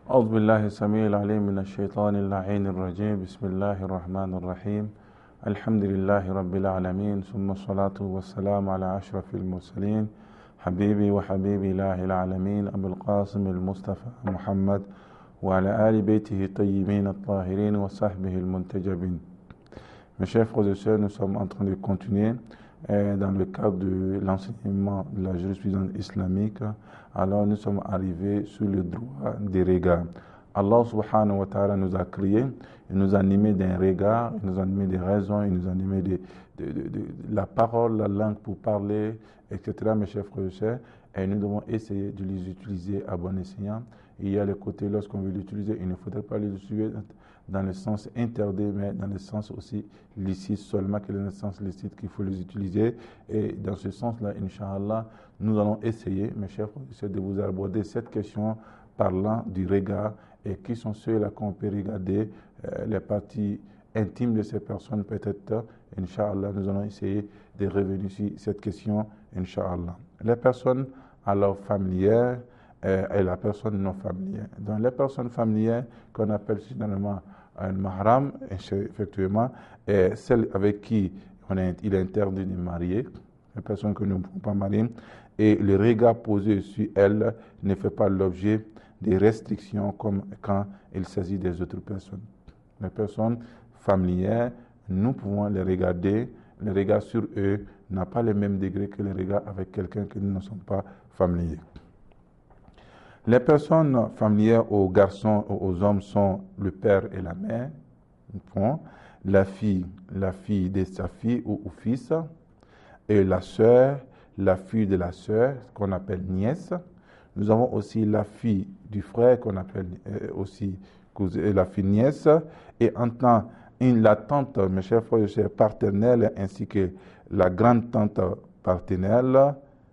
أعوذ بالله السميع العليم من الشيطان اللعين الرجيم بسم الله الرحمن الرحيم الحمد لله رب العالمين ثم الصلاة والسلام على أشرف المرسلين حبيبي وحبيبي الله العالمين أبو القاسم المصطفى محمد وعلى آل بيته الطيبين الطاهرين وصحبه المنتجبين. Mes chers frères et sœurs, nous sommes en train de continuer dans le cadre de l'enseignement de la jurisprudence islamique. Alors nous sommes arrivés sur le droit des regards. Allah subhanahu wa ta'ala nous a créés, il nous a animés d'un regard, il nous a animés des raisons, il nous a animés de la parole, la langue pour parler, etc. Mes chers frères et sœurs, et nous devons essayer de les utiliser à bon escient. Il y a le côté, lorsqu'on veut l'utiliser, il ne faudrait pas les utiliser dans le sens interdit, mais dans le sens aussi licite, seulement que dans le sens licite qu'il faut les utiliser. Et dans ce sens-là, Inch'Allah, nous allons essayer, mes chers frères, de vous aborder cette question parlant du regard et qui sont ceux-là qu'on peut regarder, les parties intimes de ces personnes, peut-être. Inch'Allah, nous allons essayer de revenir sur cette question, Inch'Allah. Les personnes alors familières et la personne non familière. Donc les personnes familières qu'on appelle généralement un mahram, effectivement, et celles avec qui il est interdit de marier, les personnes que nous ne pouvons pas marier, et le regard posé sur elles ne fait pas l'objet des restrictions comme quand il s'agit des autres personnes. Les personnes familières, nous pouvons les regarder, le regard sur eux n'a pas le même degré que le regard avec quelqu'un que nous ne sommes pas familiers. Les personnes familières aux garçons ou aux hommes sont le père et la mère, la fille de sa fille ou fils, et la sœur, la fille de la sœur, qu'on appelle nièce. Nous avons aussi la fille du frère, qu'on appelle aussi la fille nièce, et en tant la tante, mes chers frères et sœurs, paternelle, ainsi que la grande tante paternelle,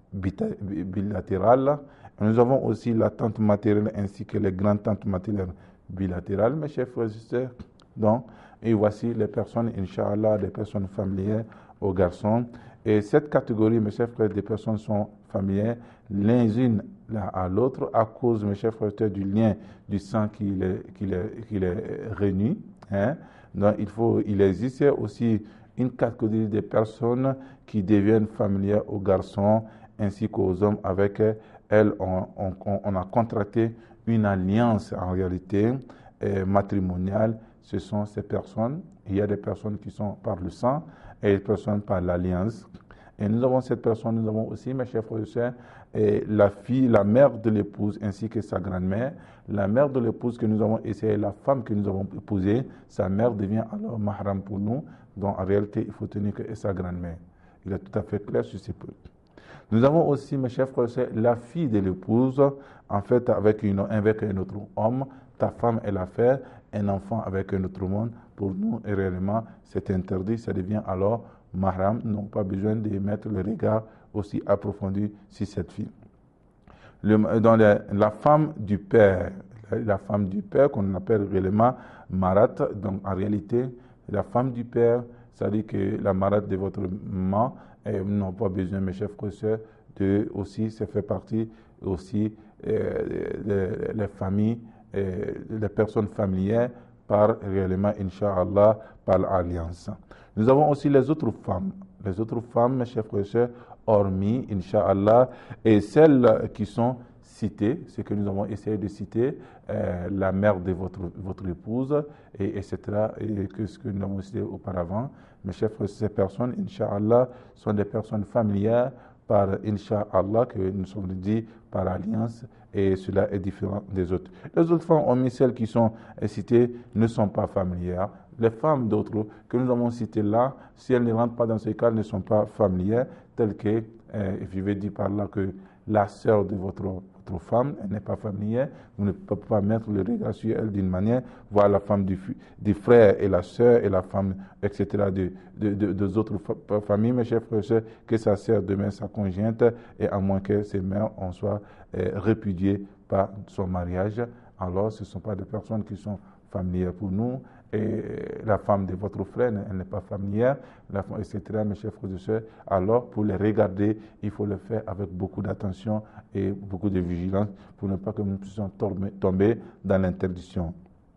bilatérale. Nous avons aussi la tante maternelle ainsi que les grandes tantes maternelles bilatérales, mes chers frères et sœurs. Donc, et voici les personnes, Inch'Allah, des personnes familières aux garçons. Et cette catégorie, mes chers frères, des personnes sont familières les unes à l'autre à cause, mes chers frères et sœurs, du lien du sang qui les réunit. Hein. Donc, il existe aussi une catégorie de personnes qui deviennent familières aux garçons ainsi qu'aux hommes avec elles, on a contracté une alliance en réalité matrimoniale. Ce sont ces personnes. Il y a des personnes qui sont par le sang et des personnes par l'alliance. Et nous avons cette personne, nous avons aussi, mes chers frères et sœurs, la fille, la mère de l'épouse ainsi que sa grand-mère. La mère de l'épouse que nous avons essayé, la femme que nous avons épousée, sa mère devient alors mahram pour nous. Donc en réalité, il faut tenir que sa grand-mère. Il est tout à fait clair sur ces points. Nous avons aussi, mes chers frères et sœurs, la fille de l'épouse, en fait, avec un autre homme. Ta femme, elle a fait un enfant avec un autre monde. Pour nous, et réellement, c'est interdit. Ça devient alors mahram. Nous n'avons pas besoin de mettre le regard aussi approfondi sur cette fille. Dans la femme du père qu'on appelle réellement marat. Donc, en réalité, la femme du père, ça dit que la marat de votre maman, et nous n'avons pas besoin, mes chers frères et sœurs, aussi, ça fait partie aussi les familles, les personnes familières par réellement, Inch'Allah, par l'alliance. Nous avons aussi les autres femmes, mes chers frères et sœurs, hormis, Inch'Allah, et celles qui sont citées, ce que nous avons essayé de citer, la mère de votre épouse, etc., et que ce que nous avons cité auparavant. Mes chers frères, ces personnes, Inch'Allah, sont des personnes familières par Inch'Allah, que nous sommes dit par alliance, et cela est différent des autres. Les autres femmes, hormis celles qui sont citées, ne sont pas familières. Les femmes d'autres que nous avons citées là, si elles ne rentrent pas dans ce cas, ne sont pas familières, telles que, je vais dire par là que la sœur de votre femme, elle n'est pas familière, vous ne pouvez pas mettre le regard sur elle d'une manière, voir la femme du frère et la sœur et la femme, etc., des autres familles, mes chers frères et sœurs, que sa sœur demeure sa conjointe, et à moins que ses mères en soient répudiées par son mariage, alors ce ne sont pas des personnes qui sont familières pour nous. Et la femme de votre frère, elle n'est pas familière, etc., mes chers frères et sœurs. Alors, pour les regarder, il faut le faire avec beaucoup d'attention et beaucoup de vigilance pour ne pas que nous puissions tomber dans l'interdiction.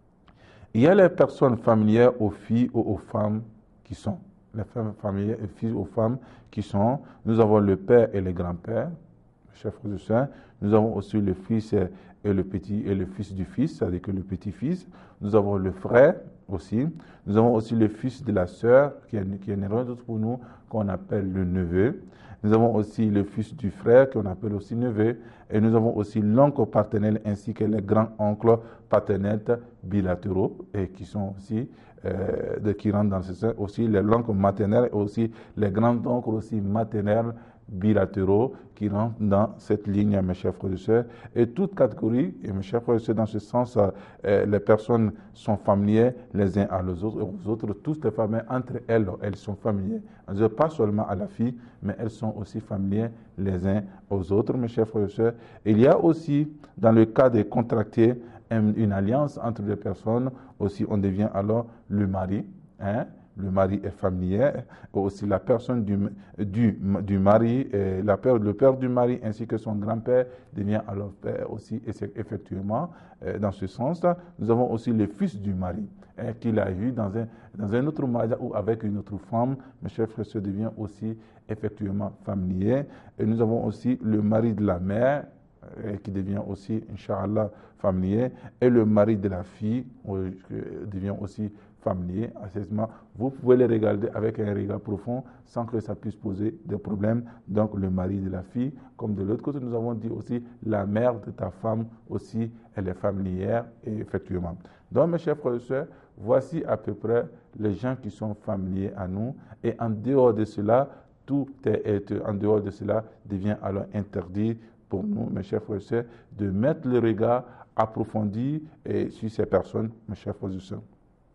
Il y a les personnes familières aux filles ou aux femmes qui sont. Les femmes familières et filles aux femmes qui sont. Nous avons le père et le grand-père, chers frères et sœurs. Nous avons aussi le fils et le petit et le fils du fils, c'est-à-dire que le petit-fils. Nous avons le frère aussi. Nous avons aussi le fils de la sœur, qui est rien d'autre pour nous, qu'on appelle le neveu. Nous avons aussi le fils du frère, qu'on appelle aussi neveu. Et nous avons aussi l'oncle paternel ainsi que les grands-oncles paternels bilatéraux, et qui sont aussi, qui rentrent dans ce sens, aussi les oncles maternels et aussi les grands-oncles aussi maternels bilatéraux qui rentrent dans cette ligne, mes chers frères et sœurs. Et toute catégorie, et mes chers frères et sœurs, dans ce sens, les personnes sont familières les uns aux autres, toutes les familles, entre elles, elles sont familières. Pas seulement à la fille, mais elles sont aussi familières les uns aux autres, mes chers frères et sœurs. Il y a aussi, dans le cas de contracter une alliance entre deux personnes, aussi on devient alors le mari, le mari est familier, aussi la personne du mari, le père du mari ainsi que son grand-père devient alors père aussi, et c'est effectivement dans ce sens. Nous avons aussi le fils du mari, qu'il a eu dans un autre mariage ou avec une autre femme, mes chers frères, se devient aussi effectivement familier. Et nous avons aussi le mari de la mère, qui devient aussi, Inch'Allah, familier, et le mari de la fille devient aussi familier. Vous pouvez les regarder avec un regard profond sans que ça puisse poser des problèmes. Donc le mari de la fille, comme de l'autre côté, nous avons dit aussi la mère de ta femme aussi, elle est familière, et effectivement. Donc mes chers frères et sœurs, voici à peu près les gens qui sont familiers à nous, et en dehors de cela, tout en dehors de cela devient alors interdit pour nous, mes chers frères et sœurs, de mettre le regard approfondi sur ces personnes, mes chers frères et sœurs.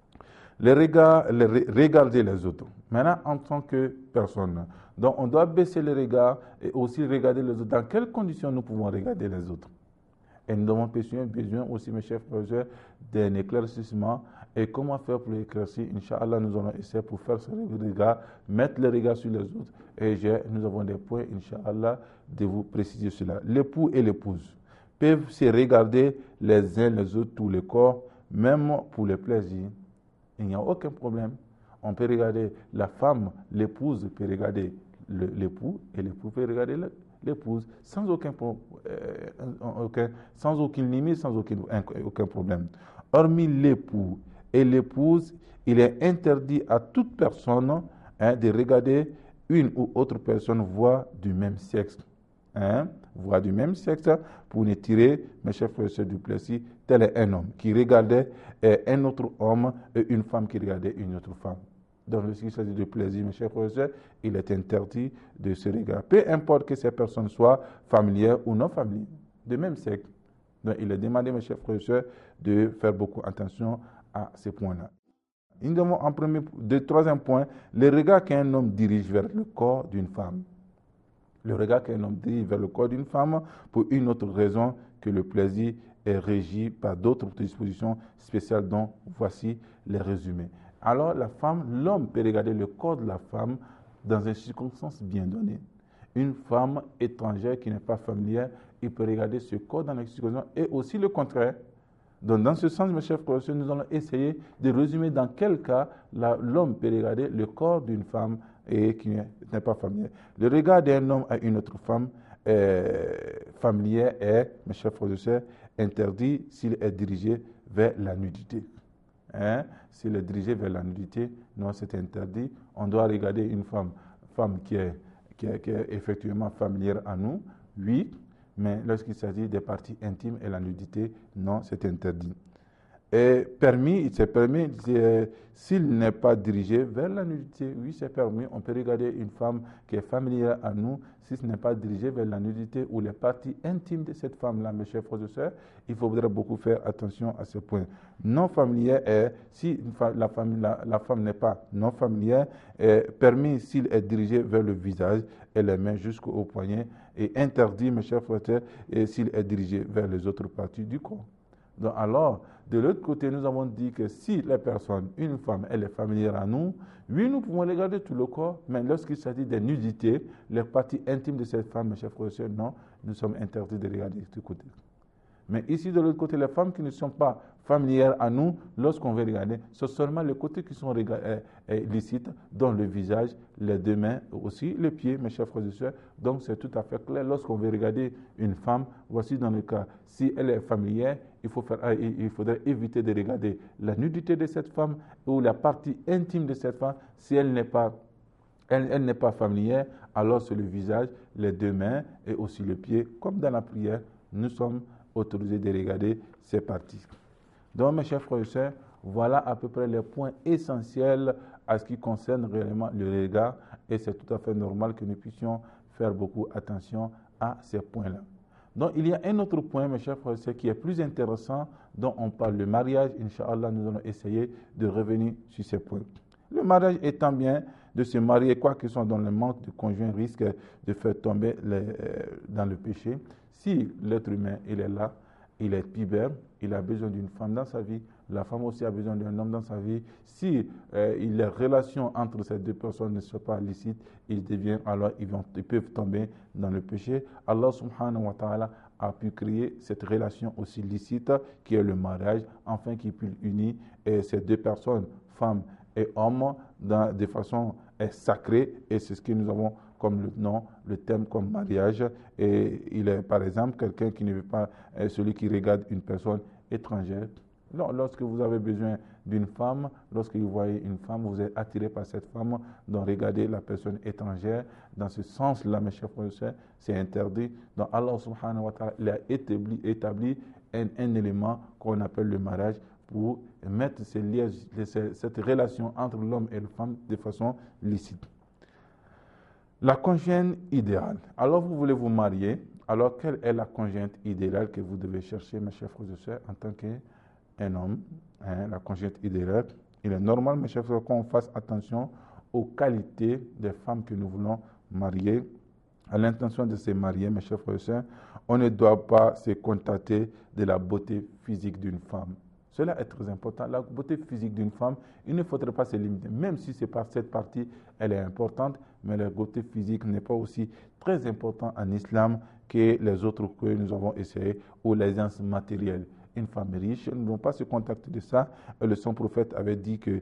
Regarder les autres. Maintenant, en tant que personne, donc on doit baisser le regard et aussi regarder les autres. Dans quelles conditions nous pouvons regarder les autres? Et nous avons besoin aussi, mes chers frères et sœurs, d'un éclaircissement. Et comment faire pour l'éclaircir? Inch'Allah, nous allons essayer pour faire ce regard, mettre le regard sur les autres. Et nous avons des points, Inch'Allah, de vous préciser cela. L'époux et l'épouse peuvent se regarder les uns les autres, tout le corps, même pour le plaisir. Il n'y a aucun problème. On peut regarder la femme, l'épouse peut regarder l'époux, et l'époux peut regarder l'épouse, sans sans aucune limite, sans aucun problème. Hormis l'époux et l'épouse, il est interdit à toute personne de regarder une ou autre personne, voire du même sexe. Voire du même sexe, pour ne tirer, mes chers frères et sœurs, du plaisir. Tel est un homme qui regardait un autre homme et une femme qui regardait une autre femme. Donc, lorsqu'il s'agit de plaisir, mes chers frères et sœurs, il est interdit de se regarder. Peu importe que ces personnes soient familières ou non familières, de même sexe. Donc, il est demandé, mes chers frères et sœurs, de faire beaucoup attention à ces points-là. Nous avons en troisième point, le regard qu'un homme dirige vers le corps d'une femme. Le regard qu'un homme dirige vers le corps d'une femme pour une autre raison que le plaisir est régi par d'autres dispositions spéciales dont voici les résumés. Alors l'homme peut regarder le corps de la femme dans une circonstance bien donnée. Une femme étrangère qui n'est pas familière, il peut regarder ce corps dans la circonstance et aussi le contraire. Donc dans ce sens, mes chers frères, nous allons essayer de résumer dans quel cas l'homme peut regarder le corps d'une femme et qui n'est pas familière. Le regard d'un homme à une autre femme familière est, mes chers frères et sœurs, interdit s'il est dirigé vers la nudité. S'il est dirigé vers la nudité, non, c'est interdit. On doit regarder une femme qui est effectivement familière à nous, oui, mais lorsqu'il s'agit des parties intimes et la nudité, non, c'est interdit. est permis, c'est permis s'il n'est pas dirigé vers la nudité. Oui, c'est permis. On peut regarder une femme qui est familière à nous, si ce n'est pas dirigé vers la nudité ou les parties intimes de cette femme-là, mes chers frères et sœurs, il faudrait beaucoup faire attention à ce point. Non familière est, si la femme n'est pas non familière, est permis s'il est dirigé vers le visage et les mains jusqu'au poignet, et interdit, mes chers frères et sœurs, s'il est dirigé vers les autres parties du corps. Donc alors, de l'autre côté, nous avons dit que si la personne, une femme, elle est familière à nous, oui, nous pouvons regarder tout le corps, mais lorsqu'il s'agit des nudités, les parties intimes de cette femme, mes chers frères et sœurs, non, nous sommes interdits de regarder de ce côté. Mais ici, de l'autre côté, les femmes qui ne sont pas familières à nous, lorsqu'on veut regarder, ce sont seulement les côtés qui sont licites, dont le visage, les deux mains, aussi les pieds, mes chers frères et sœurs. Donc, c'est tout à fait clair. Lorsqu'on veut regarder une femme, voici dans le cas, si elle est familière, il faudrait éviter de regarder la nudité de cette femme ou la partie intime de cette femme. Si elle n'est pas familière, alors c'est le visage, les deux mains et aussi les pieds. Comme dans la prière, nous sommes autorisés de regarder ces parties. Donc, mes chers frères et sœurs, voilà à peu près les points essentiels à ce qui concerne réellement le regard, et c'est tout à fait normal que nous puissions faire beaucoup attention à ces points-là. Donc, il y a un autre point, mes chers frères et sœurs, qui est plus intéressant, dont on parle, le mariage. Inch'Allah, nous allons essayer de revenir sur ces points. Le mariage étant bien de se marier, quoi que soit dans le manque de conjoint, risque de faire tomber dans le péché. Si l'être humain, il est là, il est pubère, il a besoin d'une femme dans sa vie, la femme aussi a besoin d'un homme dans sa vie. Si les relations entre ces deux personnes ne sont pas licites, ils peuvent tomber dans le péché. Allah subhanahu wa ta'ala a pu créer cette relation aussi licite qui est le mariage, afin qu'il puisse unir ces deux personnes, femmes et hommes, de façon sacrée, et c'est ce que nous avons comme le nom, le thème comme mariage. Et il est par exemple quelqu'un qui ne veut pas, celui qui regarde une personne étrangère. Lorsque vous avez besoin d'une femme, lorsque vous voyez une femme, vous êtes attiré par cette femme, donc regardez la personne étrangère. Dans ce sens-là, mes chers frères et sœurs, c'est interdit. Donc Allah subhanahu wa ta'ala a établi un élément qu'on appelle le mariage pour mettre cette relation entre l'homme et la femme de façon licite. La conjointe idéale. Alors vous voulez vous marier, alors quelle est la conjointe idéale que vous devez chercher, mes chers frères et sœurs, en tant qu'un homme, la conjointe idéale. Il est normal, mes chers frères, qu'on fasse attention aux qualités des femmes que nous voulons marier. À l'intention de se marier, mes chers frères et sœurs, on ne doit pas se contenter de la beauté physique d'une femme. Cela est très important. La beauté physique d'une femme, il ne faudrait pas se limiter. Même si c'est par cette partie, elle est importante, mais la beauté physique n'est pas aussi très importante en islam que les autres que nous avons essayé, ou l'aisance matérielle. Une femme riche, nous ne devons pas se contenter de ça. Le saint prophète avait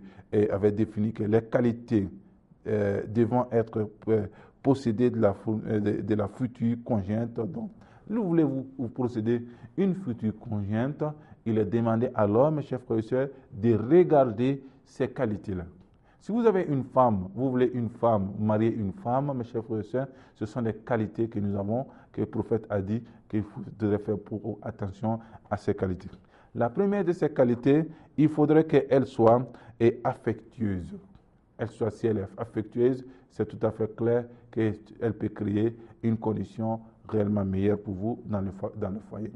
défini que les qualités devant être possédées de la future conjointe. Donc, nous voulez-vous posséder une future conjointe, il est demandé alors, mes chers frères et sœurs, de regarder ces qualités-là. Si vous avez une femme, vous voulez une femme, marier une femme, mes chers frères et sœurs, ce sont des qualités que nous avons, que le prophète a dit qu'il faudrait faire attention à ces qualités. La première de ces qualités, il faudrait qu'elle soit affectueuse. Si elle est affectueuse, c'est tout à fait clair qu'elle peut créer une condition réellement meilleure pour vous dans le foyer.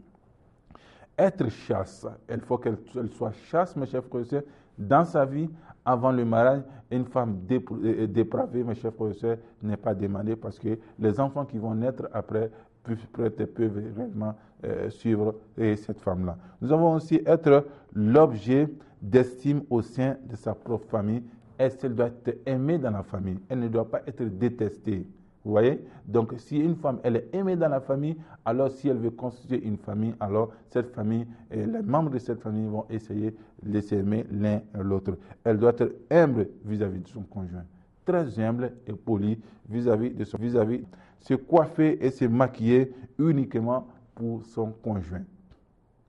Être chaste, il faut qu'elle soit chaste, mes chers frères et sœurs, dans sa vie, avant le mariage. Une femme dépravée, mes chers frères et sœurs, n'est pas demandée, parce que les enfants qui vont naître après peuvent réellement suivre cette femme-là. Nous avons aussi être l'objet d'estime au sein de sa propre famille. Elle doit être aimée dans la famille, elle ne doit pas être détestée. Vous voyez? Donc, si une femme, elle est aimée dans la famille, alors si elle veut constituer une famille, alors cette famille, et les membres de cette famille vont essayer de s'aimer l'un et l'autre. Elle doit être humble vis-à-vis de son conjoint. Très humble et poli vis-à-vis de son vis-à-vis. Se coiffer et se maquiller uniquement pour son conjoint.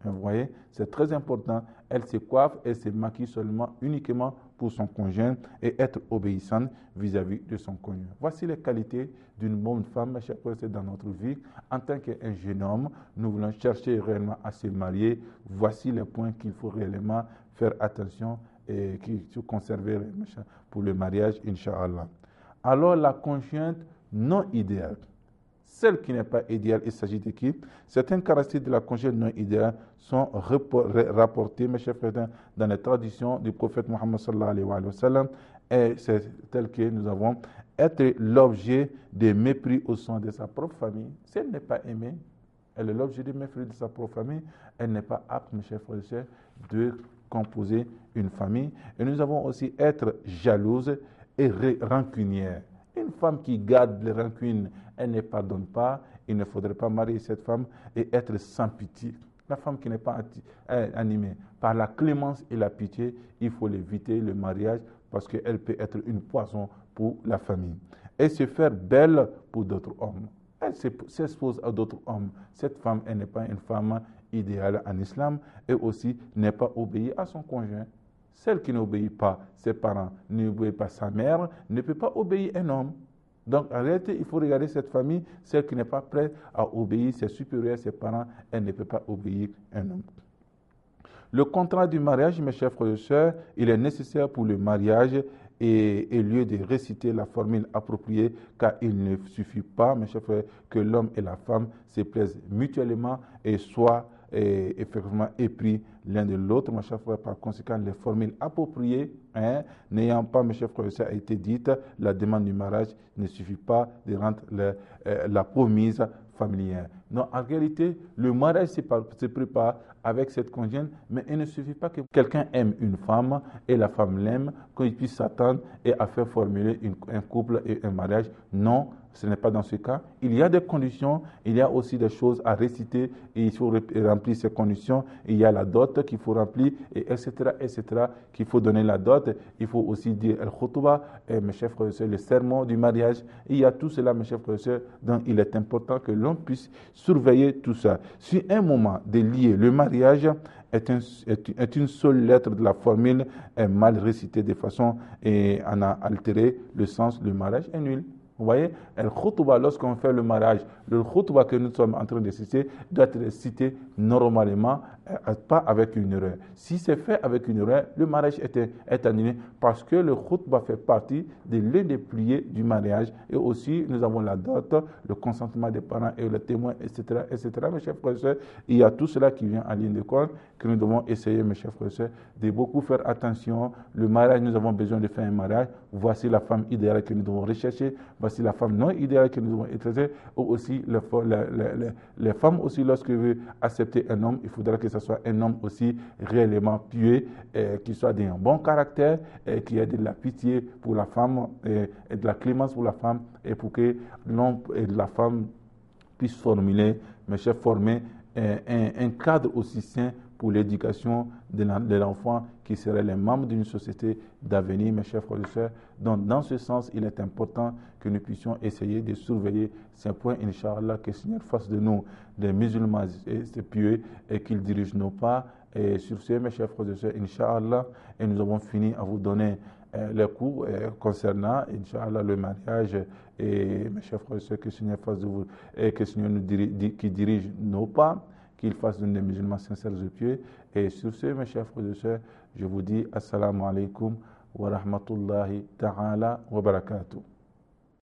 Vous voyez, c'est très important. Elle se coiffe, elle se maquille uniquement pour son conjoint et être obéissante vis-à-vis de son conjoint. Voici les qualités d'une bonne femme, mes chers frères, dans notre vie. En tant qu'un jeune homme, nous voulons chercher réellement à se marier. Voici les points qu'il faut réellement faire attention et qui se conserver pour le mariage, Inch'Allah. Alors, la conjointe non idéale. Celle qui n'est pas idéale, il s'agit de qui? Certaines caractéristiques de la conjointe non idéale sont rapportées, mes chers frères, dans les traditions du prophète Mohammed sallallahu alayhi wa sallam. Et c'est tel que nous avons être l'objet de mépris au sein de sa propre famille. Si elle n'est pas aimée, elle est l'objet de mépris de sa propre famille, elle n'est pas apte, mes chers frères et sœurs, de composer une famille. Et nous avons aussi être jalouse et rancunière. Une femme qui garde les rancunes, elle ne pardonne pas. Il ne faudrait pas marier cette femme et être sans pitié. La femme qui n'est pas animée par la clémence et la pitié, il faut l'éviter, le mariage, parce qu'elle peut être une poison pour la famille. Et se faire belle pour d'autres hommes. Elle s'expose à d'autres hommes. Cette femme, elle n'est pas une femme idéale en islam et aussi n'est pas obéie à son conjoint. Celle qui n'obéit pas ses parents, n'obéit pas sa mère, ne peut pas obéir un homme. Donc, en réalité, il faut regarder cette famille, celle qui n'est pas prête à obéir ses supérieurs, ses parents, elle ne peut pas obéir un homme. Le contrat du mariage, mes chers frères et sœurs, il est nécessaire pour le mariage et lieu de réciter la formule appropriée, car il ne suffit pas, mes chers frères, que l'homme et la femme se plaisent mutuellement et soient effectivement épris l'un de l'autre, mes chers frères. Par conséquent, les formules appropriées, n'ayant pas, mes chers frères, ça a été dites, la demande du mariage ne suffit pas de rendre la promise familière. Non, en réalité, le mariage se prépare avec cette conjointe, mais il ne suffit pas que quelqu'un aime une femme et la femme l'aime, qu'il puisse s'attendre et à faire formuler un couple et un mariage. Non, ce n'est pas dans ce cas. Il y a des conditions, il y a aussi des choses à réciter et il faut remplir ces conditions. Il y a la dot qu'il faut remplir, et etc., qu'il faut donner la dot. Il faut aussi dire el khutba, mes chers frères et sœurs, le serment du mariage. Il y a tout cela, mes chers frères et sœurs, donc il est important que l'on puisse surveiller tout ça. Si un moment de lier le mariage est une seule lettre de la formule est mal récitée de façon et en a altéré le sens, le mariage est nul. Vous voyez, le khutba, lorsqu'on fait le mariage, le khutba que nous sommes en train de citer doit être cité normalement, pas avec une erreur. Si c'est fait avec une erreur, le mariage est annulé parce que le khutba fait partie de l'un des piliers du mariage. Et aussi, nous avons la dot, le consentement des parents et le témoin, etc., etc. Mes chers frères et sœurs, il y a tout cela qui vient en ligne de compte que nous devons essayer, mes chers frères et sœurs, de beaucoup faire attention. Le mariage, nous avons besoin de faire un mariage. Voici la femme idéale que nous devons rechercher. Voici la femme non idéale que nous devons être. Ou aussi, les femmes aussi, lorsque veulent accepter un homme, il faudra que ce soit un homme aussi réellement pieux, qui soit d'un bon caractère, qui ait de la pitié pour la femme et de la clémence pour la femme, et pour que l'homme et la femme puissent formuler, mes chers, former un cadre aussi sain pour l'éducation de l'enfant qui seraient les membres d'une société d'avenir, mes chers frères et sœurs. Donc, dans ce sens, il est important que nous puissions essayer de surveiller ces points, Inch'Allah, que le Seigneur fasse de nous des musulmans pieux et qu'il dirige nos pas. Et sur ce, mes chers frères et sœurs, Inch'Allah, et nous avons fini à vous donner les cours concernant, Inch'Allah, le mariage. Et mes chers frères et sœurs, que le Seigneur fasse de vous, et que le Seigneur nous qui dirige nos pas, qu'il fasse de nous des musulmans sincères et pieux. Et sur ce, mes chers frères et sœurs, je vous dis assalamu alaikum wa rahmatullahi ta'ala wa barakatuh.